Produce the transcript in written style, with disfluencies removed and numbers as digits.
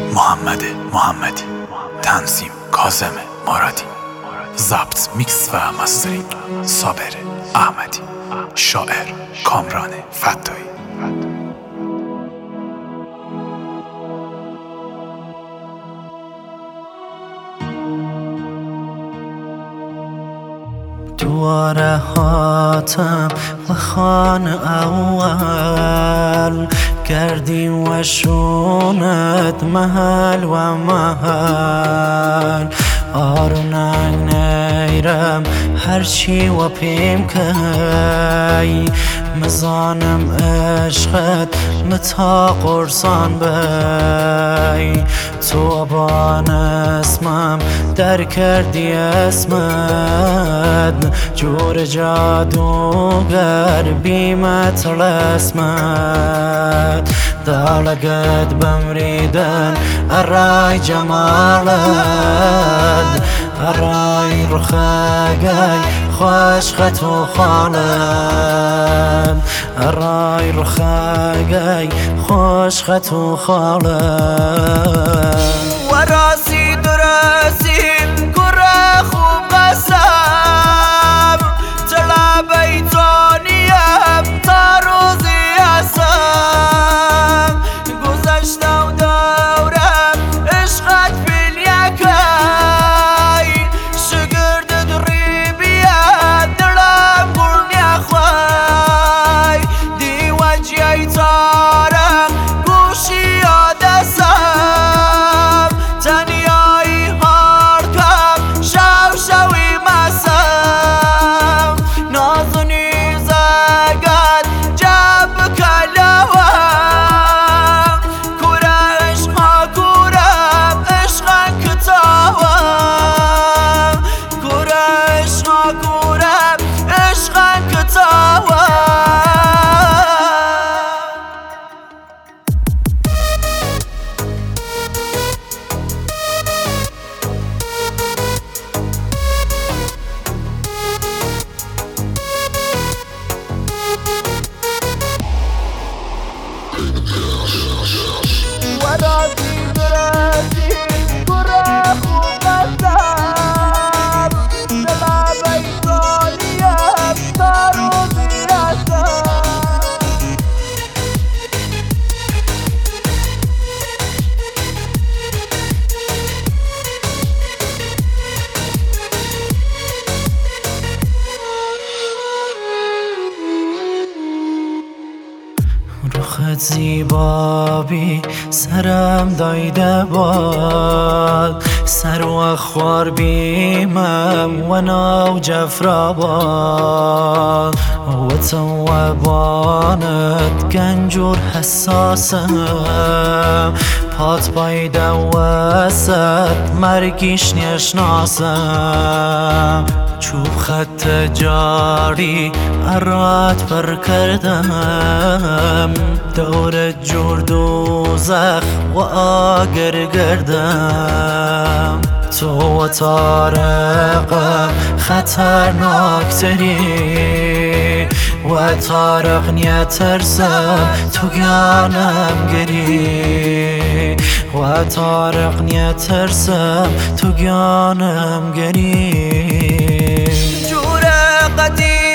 محمد محمدی، تنظیم کاظم مرادی، ضبط میکس و مسترینگ صابر احمدی، شاعر کامران فتایی. دوار حاتم و خان اول گردیم و شوند محل و محل آروننگ نیرم هرچی و پیم کی مزانم عشقت متا قرصان بی تو بان اسمم در کردی اسمت جور جادوگر بیمت رسمت دالقت بمریدن الرای جمالت الرای رخاقای خوش خطو خالد الرای رخاقای خوش خطو خالد و راسی درسی گره خوب قسم تلا بیتانیم تا روزی هستم گذشته و دورم عشقت فیل یکی شگرد دری بیاد دلم گرنی خواه دی وجهی تارم گوشی یادستم تنیایی هارکم شوی مسم نازنی زگد جب کلوم کوره عشقا کورم عشقن کتاوم کوره عشقا کورم عشقن کتاوم و راسی درسی گره خوب قسم دلا بیتانیم تا روزی هستم رخت زیبابی سرم دایده باد سر و خوار بیمم و ناو جفراباد و تو و بانت گنجور حساسم پات بایده وسط مرگیش نشناسم چوب خط جاری ارات پر کردم دور جور دوزخ و آگر گردم تو و طارقم خطرناکتری و طارق نیترسم تو گانم گری و طارق نیترسم تو گانم گری جور قدیم